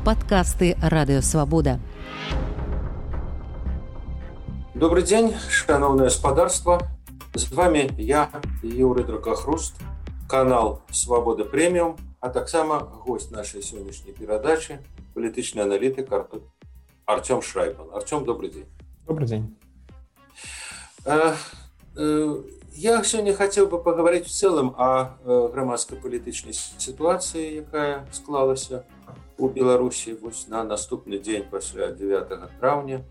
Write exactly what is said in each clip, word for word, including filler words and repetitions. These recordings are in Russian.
Падкасты радыёвабода. Добрый день, шановное господарство. С вами я, Юрий Дракохруст, канал «Свобода Премиум», а так само гость нашей сегодняшней передачи, политический аналитик Артем Шрайбман. Артем, добрый день. Добрый день. Я сегодня хотел бы поговорить в целом о громадско-політичнай ситуации, якая склалася у Беларусі вось на наступны дзень пасля дзевятага траўня.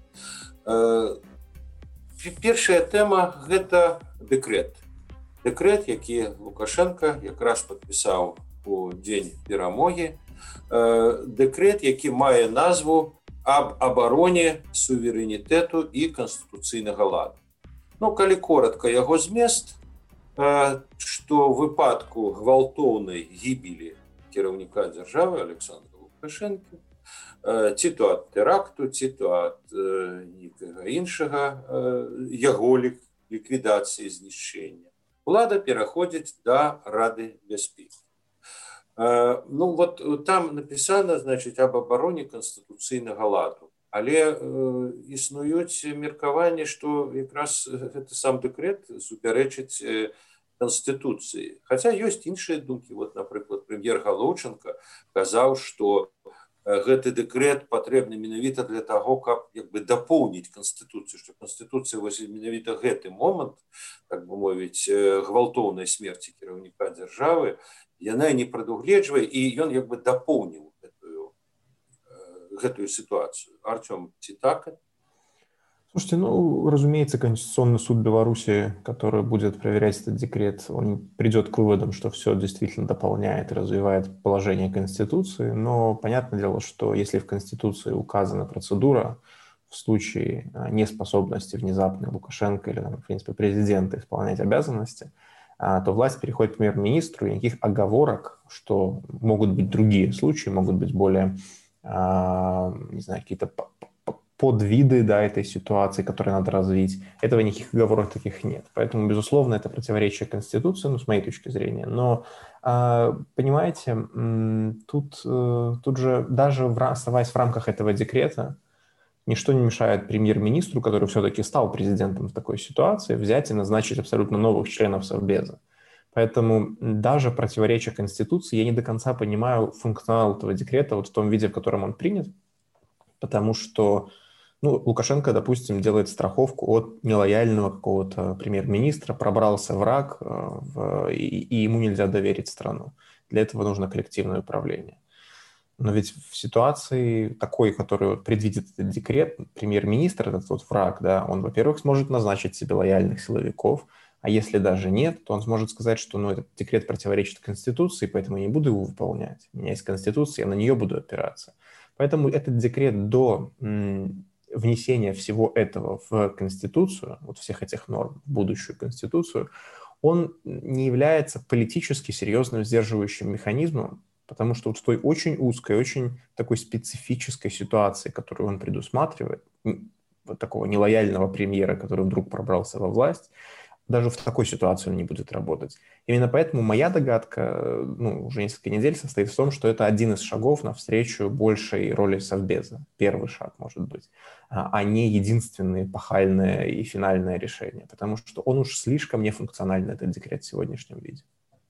Першая тэма – гэта дэкрэт. Дэкрэт, які Лукашенко якраз падпісаў у дзень перамогі. Дэкрэт, які мае назву «Аб абароне суверэнітэту і канстытуцыйнага ладу». Ну, калі коротка яго змест, што ў выпадку гвалтоўнай гібелі кіраўніка дзяржавы Александра Лукашенко, ці то ад тэракту, ці то ад нейкага іншага яго ліквідацыі, знішчэння, улада пераходзіць да Рады бяспекі. Ну, вот там напісана, значыць, аб абароне канстытуцыйнага ладу. Але э, існуюць меркаванні, што якраз гэты сам дэкрэт супярэчыць э, Канстытуцыі. Хаця ёсць іншыя думкі. Вот, напрыклад, прэм'ер Галоўченко казаў, што э, гэты дэкрэт патрэбны менавіта для таго, каб як бы дапоўніць Канстытуцыю, што Канстытуцыя вось менавіта гэты момант, так бы мовіць, э, гвалтоўнай смерці кіраўніка дзяржавы, яна не прадугледжвае, і ён як бы дапоўніў эту ситуацию. Артем, так? Слушайте, ну, разумеется, Конституционный суд Беларуси, который будет проверять этот декрет, он придет к выводам, что все действительно дополняет и развивает положение Конституции, но понятное дело, что если в Конституции указана процедура в случае неспособности внезапной Лукашенко или, в принципе, президента исполнять обязанности, то власть переходит к премьер-министру, и никаких оговорок, что могут быть другие случаи, могут быть более не знаю, какие-то подвиды, да, этой ситуации, которые надо развить. Этого никаких оговорок таких нет. Поэтому, безусловно, это противоречие Конституции, ну, с моей точки зрения. Но, понимаете, тут, тут же даже оставаясь в рамках этого декрета, ничто не мешает премьер-министру, который все-таки стал президентом в такой ситуации, взять и назначить абсолютно новых членов Совбеза. Поэтому даже противоречия Конституции, я не до конца понимаю функционал этого декрета вот в том виде, в котором он принят, потому что ну, Лукашенко, допустим, делает страховку от нелояльного какого-то премьер-министра, пробрался враг, в, и, и ему нельзя доверить страну. Для этого нужно коллективное управление. Но ведь в ситуации такой, которую вот предвидит этот декрет, премьер-министр, этот вот враг, да, он, во-первых, сможет назначить себе лояльных силовиков, а если даже нет, то он сможет сказать, что ну, этот декрет противоречит Конституции, поэтому я не буду его выполнять. У меня есть Конституция, я на нее буду опираться. Поэтому этот декрет до м, внесения всего этого в Конституцию, вот всех этих норм в будущую Конституцию, он не является политически серьезным сдерживающим механизмом, потому что вот в той очень узкой, очень такой специфической ситуации, которую он предусматривает, вот такого нелояльного премьера, который вдруг пробрался во власть, даже в такой ситуации он не будет работать. Именно поэтому моя догадка, ну, уже несколько недель состоит в том, что это один из шагов навстречу большей роли Совбеза. Первый шаг, может быть, а не единственное эпохальное и финальное решение, потому что он уж слишком нефункциональный, этот декрет в сегодняшнем виде.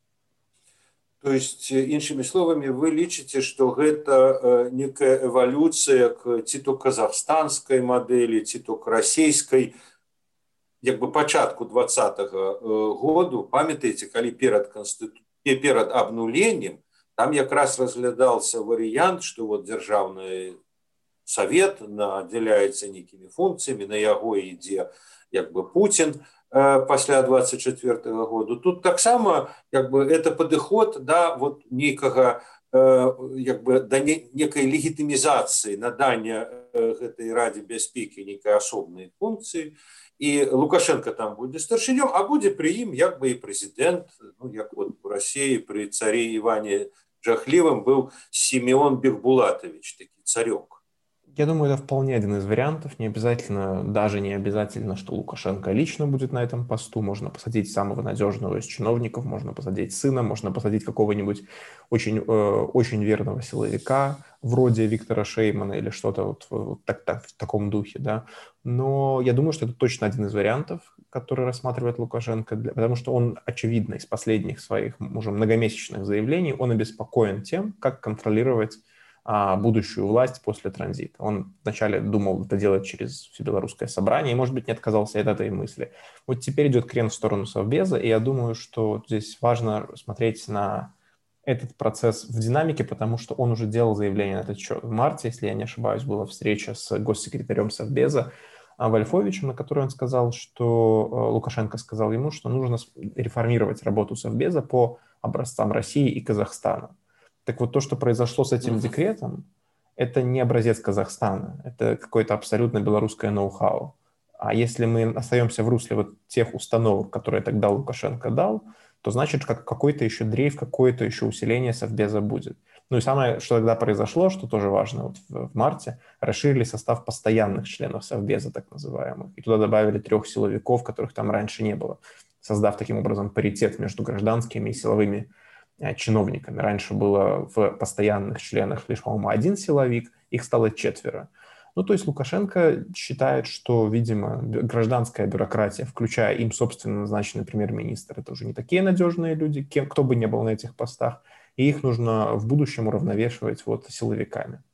То есть, іншымі словамі, вы лічыце, што гэта некая эвалюцыя к ці то казахстанскай мадэлі, ці то к расійскай, як бы пачатку двадцатага году, памятаеце, калі перад Конституцией, перад абнуленнем, там якраз разглядался варыянт, што вот дзяржаўны савет надзяляецца нейкімі функцыямі, на яго ідзе як бы Путин пасля двадцать четвёртага году. Тут таксама як бы это падыход да вот нейкага як бы да некай легітымізацыі надання гэтай Радзе бяспекі нейкай асобнай функцыі. І Лукашенко там будзе старшынём, а будзе пры ім як бы і прэзідэнт, ну як вот у Расіі пры царе Іване Жахлівым быў Сімеон Бекбулатович, такі царёк. Я думаю, это вполне один из вариантов. Не обязательно, даже не обязательно, что Лукашенко лично будет на этом посту. Можно посадить самого надежного из чиновников, можно посадить сына, можно посадить какого-нибудь очень, э, очень верного силовика. вроде Виктора Шеймана или что-то вот, вот так, так, в таком духе, да. Но я думаю, что это точно один из вариантов, который рассматривает Лукашенко, для, потому что он, очевидно, из последних своих уже многомесячных заявлений, он обеспокоен тем, как контролировать а, будущую власть после транзита. Он вначале думал это делать через Всебелорусское собрание, и, может быть, не отказался от этой мысли. Вот теперь идет крен в сторону Совбеза, и я думаю, что здесь важно смотреть на этот процесс в динамике, потому что он уже делал заявление на этот счет. В марте, если я не ошибаюсь, была встреча с госсекретарем Совбеза Вольфовичем, на которой он сказал, что Лукашенко сказал ему, что нужно реформировать работу Совбеза по образцам России и Казахстана. Так вот, то, что произошло с этим декретом, это не образец Казахстана, это какое-то абсолютно белорусское ноу-хау. А если мы остаемся в русле вот тех установок, которые тогда Лукашенко дал, то значит, как какой-то еще дрейф, какое-то еще усиление Совбеза будет. Ну и самое, что тогда произошло, что тоже важно, вот в, в марте расширили состав постоянных членов Совбеза, так называемых, и туда добавили трех силовиков, которых там раньше не было, создав таким образом паритет между гражданскими и силовыми чиновниками. Раньше было в постоянных членах лишь, по-моему, один силовик, их стало четверо. Ну, то есть Лукашенко считает, что, видимо, гражданская бюрократия, включая им собственно назначенный премьер-министр, это уже не такие надежные люди, кем, кто бы ни был на этих постах, и их нужно в будущем уравновешивать вот силовиками.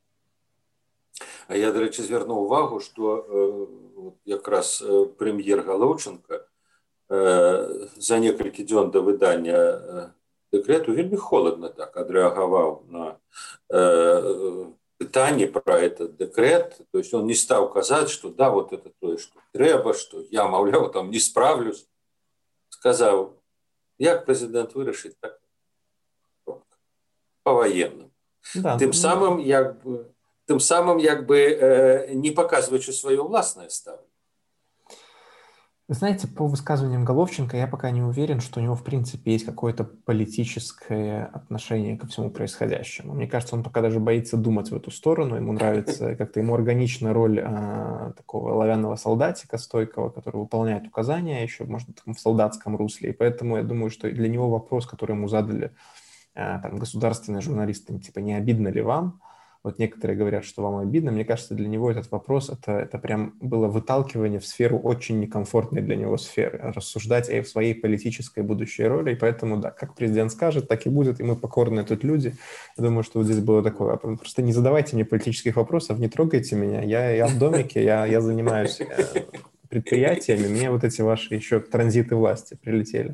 А я, до речі, звернув увагу, що е, якраз прем'єр Галаўченка е, за некалькі дзён до видання е, декрету вельмі холодно так адреагаваў на э, пытанне про этот декрет. То есть он не стал казать, что да, вот это то, что трэба, что я, маўляў, там не справлюсь. Сказал, як президент вырашыць, так по-военному. Да, тем, ну... самым, як бы, тем самым як бы э, не показываючи свое властное ставление. Знаете, по высказываниям Головченко я пока не уверен, что у него в принципе есть какое-то политическое отношение ко всему происходящему. Мне кажется, он пока даже боится думать в эту сторону. Ему нравится, как-то ему органична роль а, такого оловянного солдатика стойкого, который выполняет указания еще, может быть, в солдатском русле. И поэтому я думаю, что для него вопрос, который ему задали а, там, государственные журналисты, типа, не обидно ли вам? Вот некоторые говорят, что вам обидно. Мне кажется, для него этот вопрос, это, это прям было выталкивание в сферу очень некомфортной для него сферы. Рассуждать о своей политической будущей роли. И поэтому, да, как президент скажет, так и будет. И мы покорные тут люди. Я думаю, что вот здесь было такое. Просто не задавайте мне политических вопросов, не трогайте меня. Я, я в домике, я, я занимаюсь предприятиями. Мне вот эти ваши еще транзиты власти прилетели.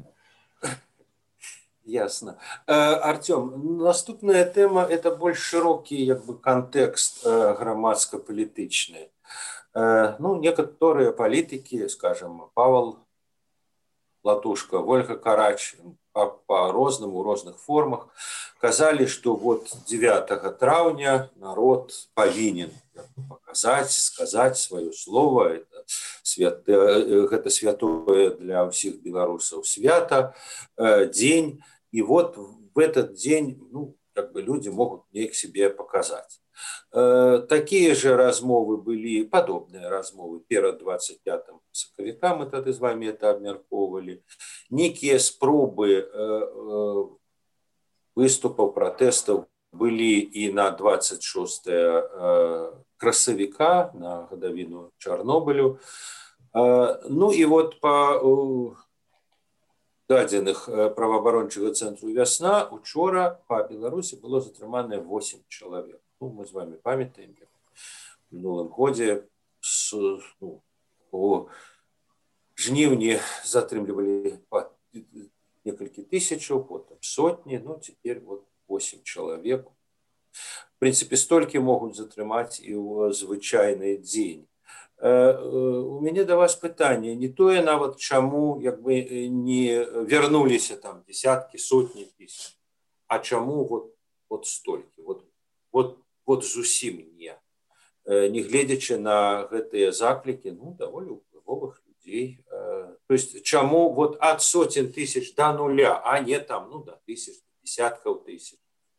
Ясно. Артем, наступная тема – это больш широкі як бы контекст грамадска-палітычны. Ну, некоторые политики, скажем, Павел Латушко, Вольга Карач, по-рознаму, у розных формах, казали, что вот девятого траўня народ повинен показать, сказать свое слово. Это, свят... это святое для всех белорусов свято, день. И вот в этот день, ну, как бы люди могут их себе показать. Э, такие же размовы были, подобные размовы перед двадцать пятым сакавіка, мы тогда с вами это обмярковывали. Некие спробы э, э, выступов, протестов были и на двадцать шостое э, красавіка, на годовину Чернобылю. Э, ну и вот по... Э, дадзеных праваабарончага цэнтру «Вясна» учора по Беларусі было затрымана восемь чалавек. Ну, мы з вами памятаем, як в мінулым годзе с, ну, у жніўні затрымлівалі па некалькі тысячаў, потым сотні, ну, теперь вот восемь чалавек. В принципе, столькі могуць затрымаць і ў звычайны дзень. У мяне да вас пытанне, не тое нават чаму як бы не вярнуліся там десяткі, сотні тысяч, а чаму вот, вот столькі, вот, вот, вот зусім не. Не гледзячы на гэтыя заклікі, ну, даволі ўплывовых людзей. То есть чаму вот ад сотен тысяч до нуля, а не там, ну, до тысяч, десяткаў тысяч.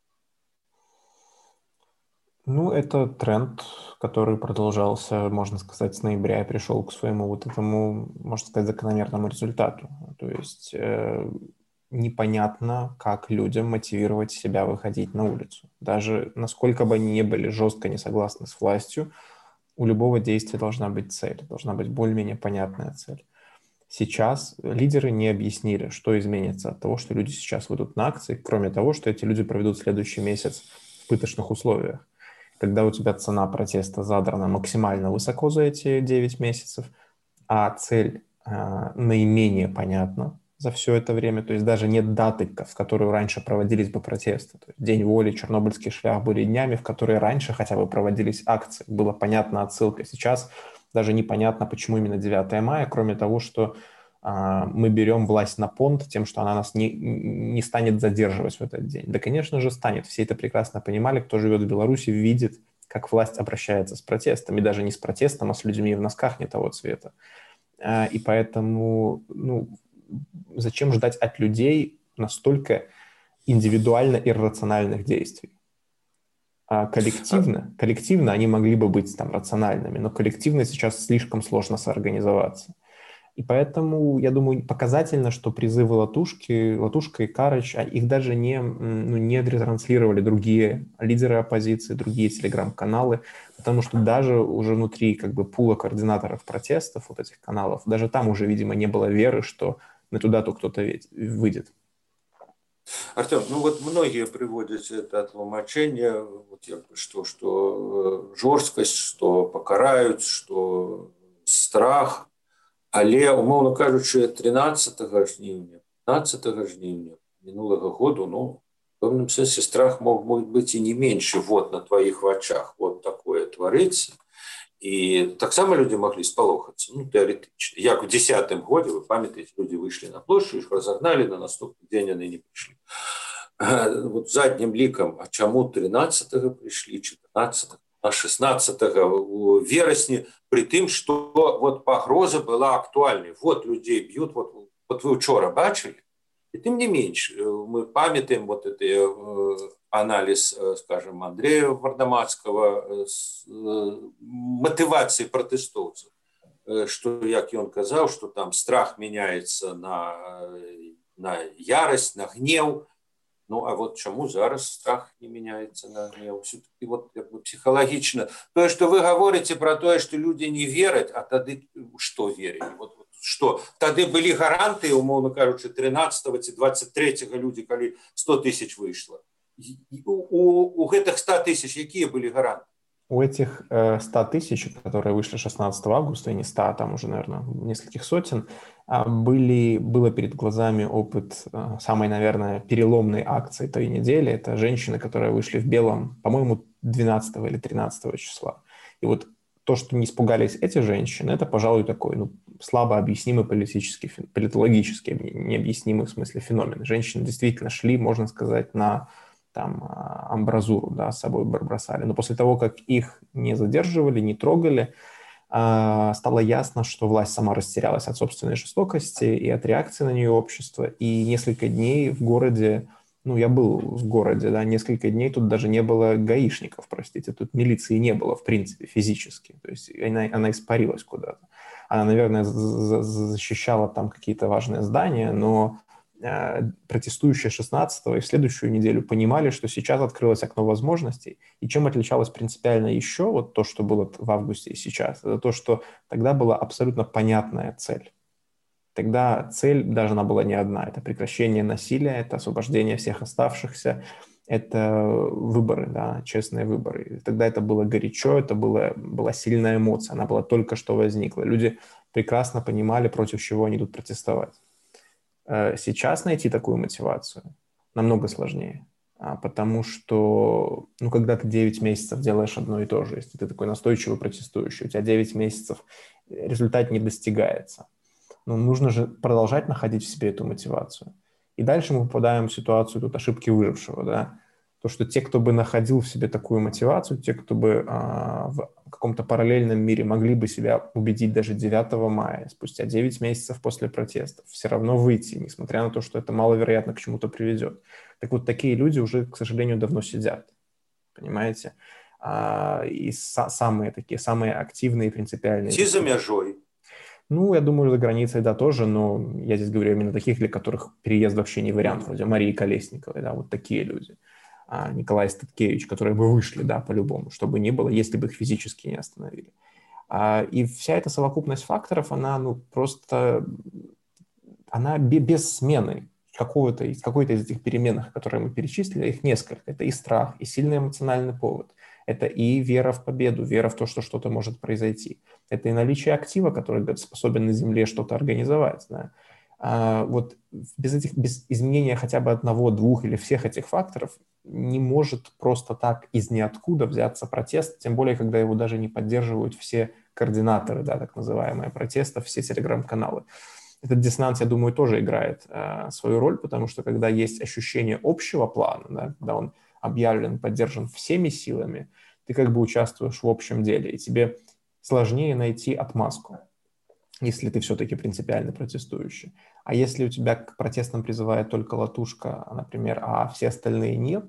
Ну, это тренд, который продолжался, можно сказать, с ноября и пришел к своему вот этому, можно сказать, закономерному результату. То есть э, непонятно, как людям мотивировать себя выходить на улицу. Даже насколько бы они ни были жестко не согласны с властью, у любого действия должна быть цель, должна быть более-менее понятная цель. Сейчас лидеры не объяснили, что изменится от того, что люди сейчас выйдут на акции, кроме того, что эти люди проведут следующий месяц в пыточных условиях. Когда у тебя цена протеста задрана максимально высоко за эти девять месяцев, а цель э, наименее понятна за все это время, то есть даже нет даты, в которую раньше проводились бы протесты. То есть День воли, Чернобыльский шлях были днями, в которые раньше хотя бы проводились акции. Была понятна отсылка. Сейчас даже непонятно, почему именно девятое мая, кроме того, что а, мы берем власть на понт тем, что она нас не, не станет задерживать в этот день. Да, конечно же, станет. Все это прекрасно понимали. Кто живет в Беларуси, видит, как власть обращается с протестом. И даже не с протестом, а с людьми в носках не того цвета. А, и поэтому ну, зачем ждать от людей настолько индивидуально иррациональных действий? А коллективно, коллективно они могли бы быть там рациональными, но коллективно сейчас слишком сложно соорганизоваться. И поэтому, я думаю, показательно, что призывы Латушки, Латушка и Карыч, их даже не, ну, не ретранслировали другие лидеры оппозиции, другие телеграм-каналы, потому что даже уже внутри как бы пула координаторов протестов, вот этих каналов, даже там уже, видимо, не было веры, что на ту дату кто-то выйдет. Артем, ну вот многие приводят это тлумачение, вот что, что жорсткость, что покарают, что страх. Але, умоўна кажучы, тринадцатого жніўня, пятнадцатого жніўня мінулага году, ну, в пэўным сэнсе страх мог, мог быть и не меньше, вот на твоих вачах, вот такое творится. И таксама люди могли спалохаться, ну, теоретично. Як в десятым году, вы памятаете, люди вышли на площадь, их разогнали, на наступный день они не пришли. Вот задним ликом, а чему тринадцатого пришли, четырнадцатого, а шестнадцатого в вересне, при том, что вот погроза была актуальной. Вот людей бьют, вот, вот вы вчера бачили, и тем не меньше, мы памятаем вот этот анализ, скажем, Андрея Вардамацкого, мотивации протестовцев, что, как он сказал, что там страх меняется на, на ярость, на гнев. Ну, а вот чему зараз страх не меняется на гнев? Все-таки вот как бы психологично. То, что вы говорите про то, что люди не верят, а тогда что верили? Вот, вот что? Тогда были гаранты, умовно кажучи, тринадцатого ці двадцать третьего люди, когда сто тысяч вышло. У, у, у этих ста тысяч какие были гаранты? У этих э, ста тысяч, которые вышли шестнадцатого августа, и не ста, а там уже, наверное, нескольких сотен, были, было перед глазами опыт э, самой, наверное, переломной акции той недели. Это женщины, которые вышли в белом, по-моему, двенадцатого или тринадцатого числа. И вот то, что не испугались эти женщины, это, пожалуй, такой ну, слабо объяснимый политический, политологически необъяснимый в смысле феномен. Женщины действительно шли, можно сказать, на там амбразуру, да, с собой бросали. Но после того, как их не задерживали, не трогали, стало ясно, что власть сама растерялась от собственной жестокости и от реакции на нее общества. И несколько дней в городе, ну, я был в городе, да, несколько дней тут даже не было гаишников, простите, тут милиции не было, в принципе, физически. То есть она, она испарилась куда-то. Она, наверное, защищала там какие-то важные здания, но протестующие шестнадцатого и в следующую неделю понимали, что сейчас открылось окно возможностей. И чем отличалось принципиально еще вот то, что было в августе и сейчас, это то, что тогда была абсолютно понятная цель. Тогда цель, даже она была не одна, это прекращение насилия, это освобождение всех оставшихся, это выборы, да, честные выборы. Тогда это было горячо, это было, была сильная эмоция, она была только что возникла. Люди прекрасно понимали, против чего они идут протестовать. Сейчас найти такую мотивацию намного сложнее, потому что, ну, когда ты девять месяцев делаешь одно и то же, если ты такой настойчивый протестующий, у тебя девять месяцев результат не достигается. Но нужно же продолжать находить в себе эту мотивацию. И дальше мы попадаем в ситуацию тут ошибки выжившего, да, то, что те, кто бы находил в себе такую мотивацию, те, кто бы а, в каком-то параллельном мире могли бы себя убедить даже девятого мая, спустя девять месяцев после протестов, все равно выйти, несмотря на то, что это маловероятно к чему-то приведет. Так вот, такие люди уже, к сожалению, давно сидят, понимаете? А, и са- самые такие, самые активные и принципиальные... Ти за мяжой. Ну, я думаю, за границей, да, тоже, но я здесь говорю именно таких, для которых переезд вообще не вариант, вроде Марии Колесниковой, да, вот такие люди. А Николай Статкевич, которые бы вышли, да, по-любому, что бы ни было, если бы их физически не остановили. А, и вся эта совокупность факторов, она, ну, просто, она без смены какого-то, из какой-то из этих переменных, которые мы перечислили, их несколько. Это и страх, и сильный эмоциональный повод. Это и вера в победу, вера в то, что что-то может произойти. Это и наличие актива, который способен на Земле что-то организовать. Да. А вот без, этих, без изменения хотя бы одного, двух или всех этих факторов не может просто так из ниоткуда взяться протест, тем более, когда его даже не поддерживают все координаторы, да, так называемые протеста, все телеграм-каналы. Этот диссонанс, я думаю, тоже играет э, свою роль, потому что когда есть ощущение общего плана, да, когда он объявлен, поддержан всеми силами, ты как бы участвуешь в общем деле, и тебе сложнее найти отмазку, если ты все-таки принципиально протестующий. А если у тебя к протестам призывает только латушка, например, а все остальные нет,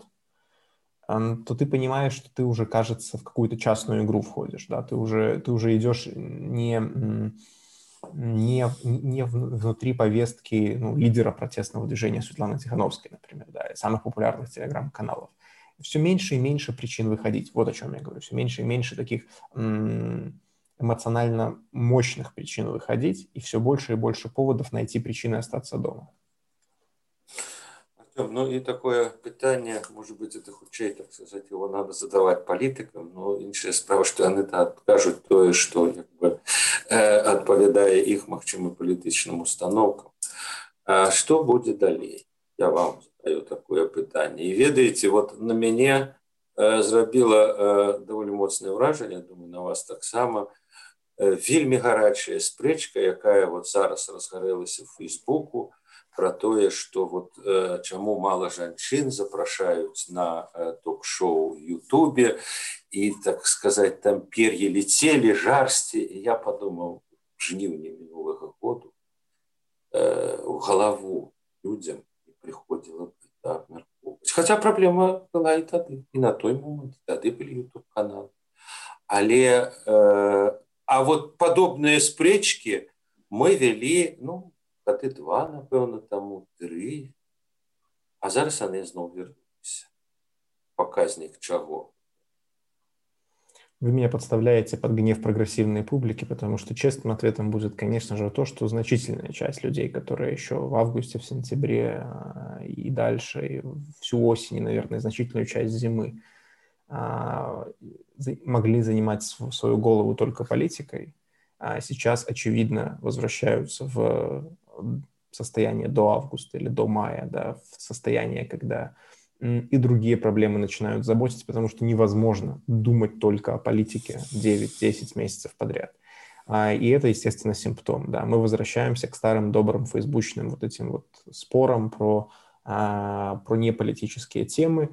то ты понимаешь, что ты уже, кажется, в какую-то частную игру входишь, да, ты уже, ты уже идешь не... Не, не внутри повестки, ну, лидера протестного движения Светланы Тихановской, например, да, и самых популярных телеграм-каналов. Все меньше и меньше причин выходить. Вот о чем я говорю. Все меньше и меньше таких эмоционально мощных причин выходить, и все больше и больше поводов найти причины остаться дома. Артем, ну и такое питание, может быть, это хутчэй, так сказать, его надо задавать политикам, но іншая справа, што яны адкажуць тое, што як бы адпавядае іх магчымым палітычным установкам. А што будзе далей? Я вам задаю такое пытанне. І ведаеце, вот на мяне зрабіла даволі моцнае ўражанне, думаю, на вас таксама, вельмі гарачая спрэчка, якая вот зараз разгарэлася в Фейсбуку, про тое, што вот э, чаму мала жанчын запрашаюць на э, ток-шоу в Ютубе, і, так сказать, там пер'і летели, жарсці. І я подумал, в жніўні мінулага году э, в галаву людям приходила это абмяркоўваць. Хотя проблема была і тады, і на той момент, тады былі ютуб-каналы. Але, э, а вот подобныя спрэчкі мы вялі, ну, гады два, напэўна, таму, тры. А зараз яны зноў вернуліся. Показник чего? Вы меня подставляете под гнев прогрессивной публики, потому что честным ответом будет, конечно же, то, что значительная часть людей, которые еще в августе, в сентябре и дальше, и всю осень, и, наверное, значительную часть зимы могли занимать свою голову только политикой, а сейчас, очевидно, возвращаются в состояние до августа или до мая, да, в состояние, когда и другие проблемы начинают заботить, потому что невозможно думать только о политике девять-десять месяцев подряд. И это, естественно, симптом. Да. Мы возвращаемся к старым добрым фейсбучным вот этим вот спорам про, про неполитические темы.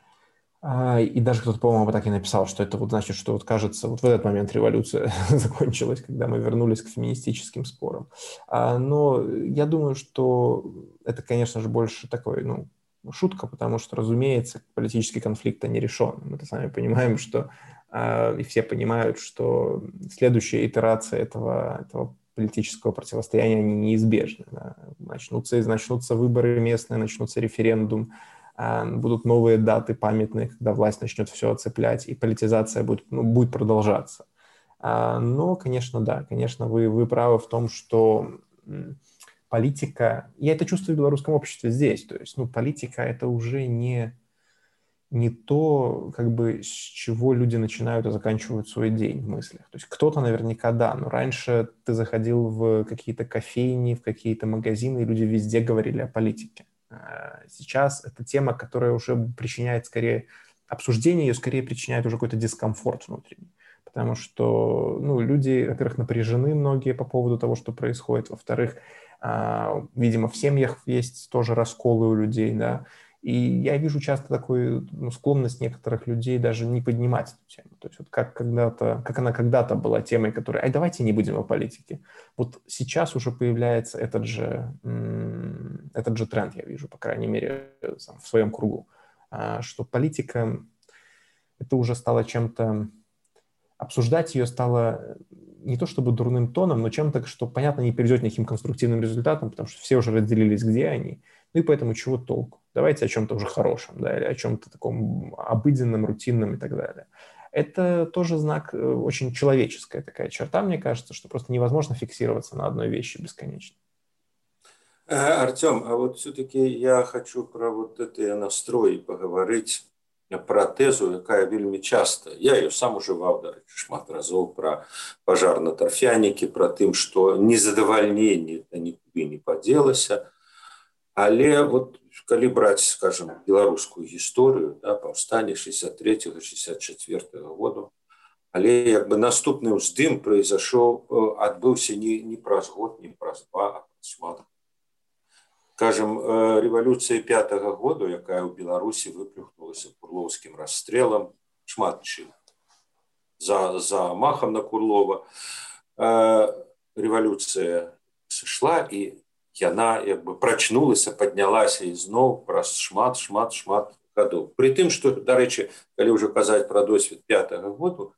И даже кто-то, по-моему, так и написал, что это вот значит, что вот кажется, вот в этот момент революция закончилась, когда мы вернулись к феминистическим спорам. Но я думаю, что это, конечно же, больше такой, ну, шутка, потому что, разумеется, политический конфликт не решен. Мы-то сами понимаем, что и все понимают, что следующая итерация этого, этого политического противостояния они неизбежны. Да. Начнутся, начнутся выборы местные, начнутся референдум, будут новые даты памятные, когда власть начнет все оцеплять, и политизация будет, ну, будет продолжаться. Но, конечно, да, конечно, вы, вы правы в том, что политика... Я это чувствую в белорусском обществе здесь. То есть, ну, политика — это уже не, не то, как бы, с чего люди начинают и заканчивают свой день в мыслях. То есть кто-то наверняка, да, но раньше ты заходил в какие-то кофейни, в какие-то магазины, и люди везде говорили о политике. Сейчас это тема, которая уже причиняет скорее обсуждение, ее скорее причиняет уже какой-то дискомфорт внутренний. Потому что, ну, люди, во-первых, напряжены многие по поводу того, что происходит. Во-вторых, видимо, в семьях есть тоже расколы у людей, да. И я вижу часто такую, ну, склонность некоторых людей даже не поднимать эту тему. То есть вот как когда-то, как она когда-то была темой, которая, ай, давайте не будем о политике. Вот сейчас уже появляется этот же, этот же тренд, я вижу, по крайней мере, в своем кругу, что политика, это уже стало чем-то, обсуждать ее стало не то чтобы дурным тоном, но чем-то, что, понятно, не приведет к никаким конструктивным результатам, потому что все уже разделились, где они. Ну и поэтому чего толку? Давайте о чем-то уже хорошем, да, или о чем-то таком обыденном, рутинном и так далее. Это тоже знак, очень человеческая такая черта, мне кажется, что просто невозможно фиксироваться на одной вещи бесконечно. Артем, а вот все-таки я хочу про вот эти настрои поговорить, про тезу, якая вельмі часто. Я ее сам уживаў, дарэчы, шмат разоў, про пожар на торфянікі, про тым, что незадавальненне нікуды не падзелася. Але вот калі браць, скажем, беларускую гісторыю, да, паўстання шестьдесят третьего шестьдесят четвёртого году, але як бы наступны ўздым произошел, адбыўся не, не праз год, не праз два, а праз шмат. Скажем, революция пятого года, якая ў Беларусі выплюхнулася курлоўскім расстрелам, шмат чым. За, за махом на Курлова революция сышла, і яна як бы прачнулася, паднялася ізноў праз шмат, шмат, шмат гадоў. Пры тым, што, дарэчы, калі ўжо казаць пра досвед пятого году,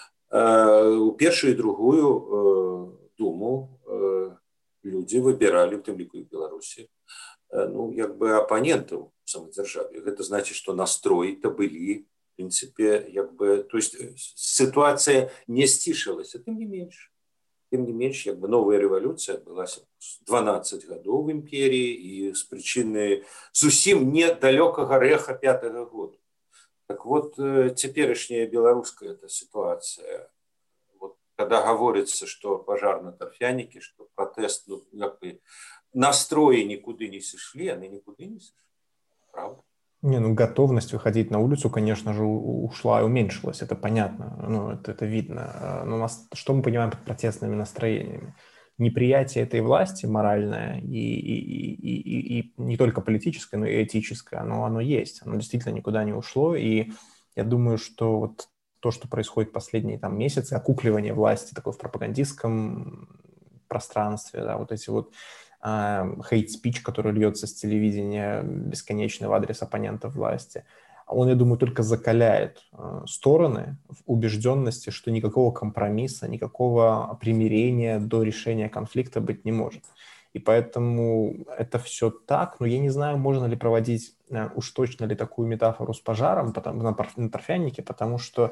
у першую і другую думу людзі выбіралі, у тым ліку і Беларусі, ну, як бы апанентаў самадзяржаве. Гэта значыць, што настроі-то былі, в принципе, як бы, то есть ситуация не сцішылася, тым не менш. Тем не менш, як бы новая рэвалюцыя адбылася дванаццаць гадоў в імперіі і з прычыны зусім недалёкага рэха пятого года. Так вот, цяперашняя беларуская эта ситуация, вот, когда говорится, что пожар на торфянике, что протест, ну, как бы, настрои никуда не сошли, они никуда не сошли. Правда? Не, ну готовность выходить на улицу, конечно же, ушла и уменьшилась, это понятно, ну, это, это видно. Но нас, что мы понимаем под протестными настроениями? Неприятие этой власти моральное и, и, и, и, и не только политическое, но и этическое, оно, оно есть, оно действительно никуда не ушло. И я думаю, что вот то, что происходит последние там, месяцы, окукливание власти такое в пропагандистском пространстве, да, вот эти вот хейт-спич, который льется с телевидения бесконечно в адрес оппонентов власти, он, я думаю, только закаляет стороны в убежденности, что никакого компромисса, никакого примирения до решения конфликта быть не может. И поэтому это все так, но я не знаю, можно ли проводить уж точно ли такую метафору с пожаром потому, на, на торфянике, потому что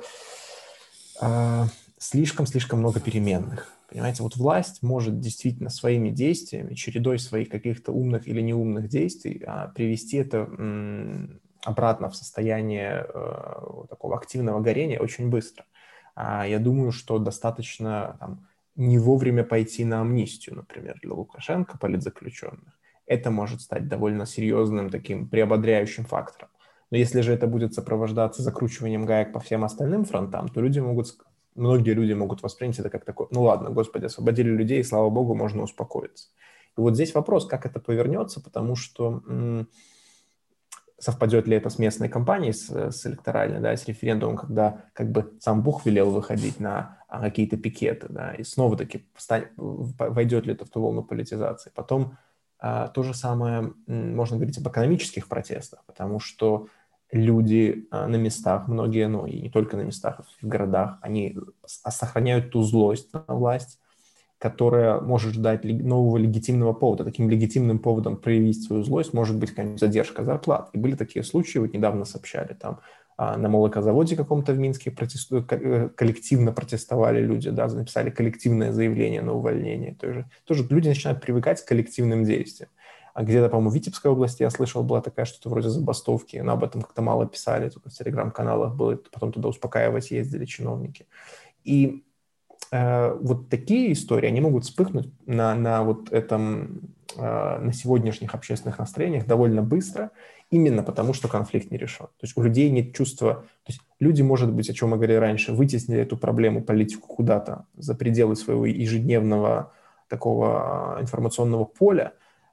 э, слишком-слишком много переменных. Понимаете, вот власть может действительно своими действиями, чередой своих каких-то умных или неумных действий привести это обратно в состояние такого активного горения очень быстро. Я думаю, что достаточно там, не вовремя пойти на амнистию, например, для Лукашенко, политзаключенных. Это может стать довольно серьезным таким приободряющим фактором. Но если же это будет сопровождаться закручиванием гаек по всем остальным фронтам, то люди могут... Многие люди могут воспринять это как такое, ну ладно, Господи, освободили людей, и слава Богу, можно успокоиться. И вот здесь вопрос, как это повернется, потому что м- совпадет ли это с местной кампанией, с, с электоральной, да, с референдумом, когда как бы сам Бог велел выходить на а, какие-то пикеты, да, и снова-таки встань, войдет ли это в ту волну политизации. Потом а, то же самое, м- можно говорить об экономических протестах, потому что люди на местах, многие, ну и не только на местах, в городах, они сохраняют ту злость на власть, которая может ждать нового легитимного повода. Таким легитимным поводом проявить свою злость может быть, конечно, задержка зарплат. И были такие случаи, вот недавно сообщали, там на молокозаводе каком-то в Минске протесту... коллективно протестовали люди, да, написали коллективное заявление на увольнение. Тоже, тоже люди начинают привыкать к коллективным действиям. А где-то, по-моему, в Витебской области, я слышал, была такая что-то вроде забастовки, но об этом как-то мало писали, только в телеграм-каналах было, потом туда успокаивать ездили чиновники. И э, вот такие истории, они могут вспыхнуть на, на вот этом, э, на сегодняшних общественных настроениях довольно быстро, именно потому, что конфликт не решен. То есть у людей нет чувства, то есть люди, может быть, о чем мы говорили раньше, вытеснили эту проблему, политику куда-то за пределы своего ежедневного такого информационного поля,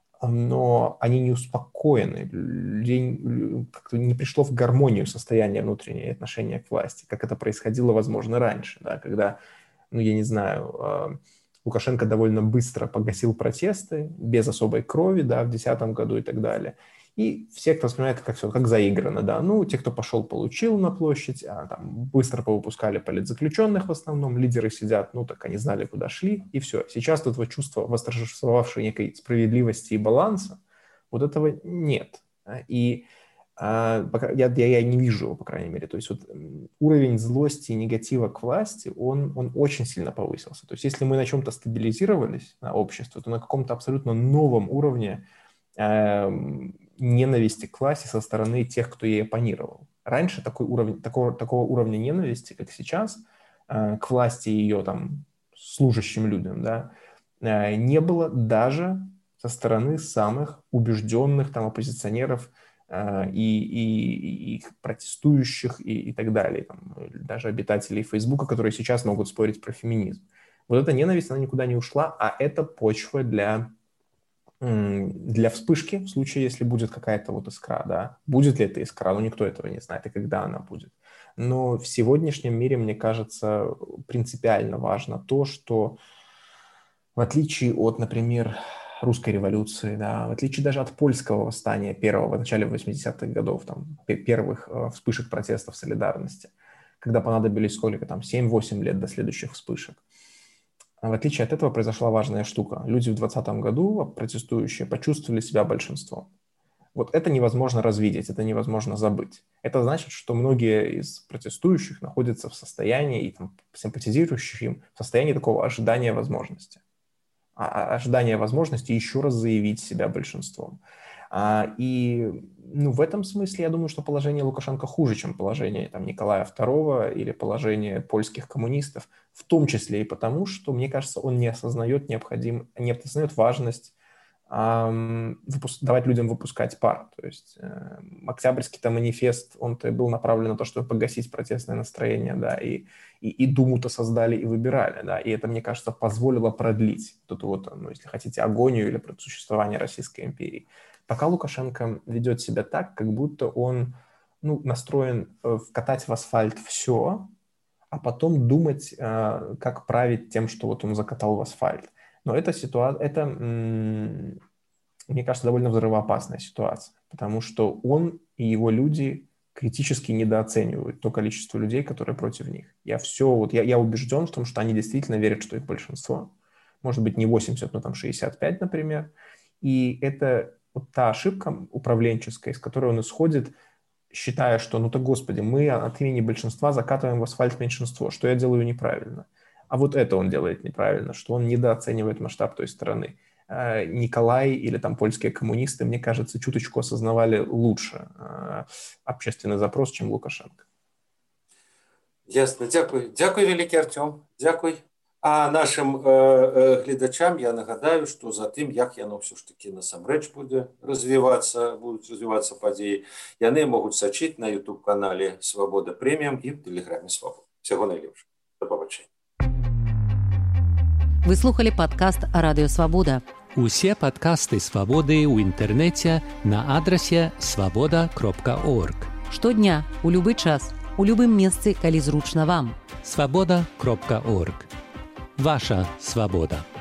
но они не успокоены, как-то не пришло в гармонию состояние внутреннее отношения к власти, как это происходило, возможно, раньше, да, когда, ну, я не знаю, Лукашенко довольно быстро погасил протесты, без особой крови, да, в две тысячи десятом году и так далее. И все, кто воспринимает это как все, как заиграно, да. Ну, те, кто пошел, получил на площадь, а, там быстро повыпускали политзаключенных в основном, лидеры сидят, ну, так они знали, куда шли, и все. Сейчас тут вот чувство восторжествовавшей некой справедливости и баланса, вот этого нет. И а, я, я, я не вижу его, по крайней мере. То есть вот уровень злости и негатива к власти, он, он очень сильно повысился. То есть если мы на чем-то стабилизировались, на обществе, то на каком-то абсолютно новом уровне э, ненависти к власти со стороны тех, кто ей оппонировал. Раньше такой уровень, такого, такого уровня ненависти, как сейчас, э, к власти и ее там служащим людям, да, э, не было даже со стороны самых убежденных там оппозиционеров э, и, и, и их протестующих и, и так далее, там, даже обитателей Фейсбука, которые сейчас могут спорить про феминизм. Вот эта ненависть, она никуда не ушла, а это почва для, для вспышки в случае, если будет какая-то вот искра, да. Будет ли это искра, ну никто этого не знает, и когда она будет. Но в сегодняшнем мире, мне кажется, принципиально важно то, что в отличие от, например, русской революции, да, в отличие даже от польского восстания первого в начале восьмидесятых годов, там, первых э, вспышек протестов солидарности, когда понадобились сколько там, семь-восемь лет до следующих вспышек. В отличие от этого произошла важная штука. Люди в двадцатом году, протестующие, почувствовали себя большинством. Вот это невозможно развидеть, это невозможно забыть. Это значит, что многие из протестующих находятся в состоянии, и там, симпатизирующих им, в состоянии такого ожидания возможности. ожидание возможности еще раз заявить себя большинством. И ну, в этом смысле я думаю, что положение Лукашенко хуже, чем положение там, Николая второго или положение польских коммунистов, в том числе и потому, что, мне кажется, он не осознает, необходим, не осознает важность эм, выпуск, давать людям выпускать пар. То есть э, Октябрьский-то манифест, он-то был направлен на то, чтобы погасить протестное настроение, да, и И, и Думу-то создали и выбирали, да, и это, мне кажется, позволило продлить вот эту вот, ну, если хотите, агонию или существование Российской империи. Пока Лукашенко ведет себя так, как будто он, ну, настроен вкатать в асфальт все, а потом думать, э, как править тем, что вот он закатал в асфальт. Но эта ситуация, это, м- мне кажется, довольно взрывоопасная ситуация, потому что он и его люди критически недооценивают то количество людей, которые против них. Я все, вот я, я убежден в том, что они действительно верят, что их большинство. Может быть, не восемьдесят, но там шестьдесят пять, например. И это вот та ошибка управленческая, из которой он исходит, считая, что, ну-то, господи, мы от имени большинства закатываем в асфальт меньшинство, что я делаю неправильно. А вот это он делает неправильно, что он недооценивает масштаб той страны. Николай или там польские коммунисты, мне кажется, чуточку осознавали лучше общественный запрос, чем Лукашенко. Ясно, дякую. Дякую, великий Артем. Дякую. А нашим э, э, глядачам я нагадаю, что за тым, як яно все ж таки насамрэч буде развиваться, будут развиваться подеи, яны могут сочить на YouTube-канале «Свобода премиум» и в Телеграме «Свобода». Всего наилепшего. До побачення. Вы слухали падкаст «Радыё Свабода». Усе падкасты «Свабоды» ў інтэрнэце на адрасе свабода кропка орг. Штодня, у любы час, у любым месцы, калі зручна вам. свабода кропка орг. Ваша свабода.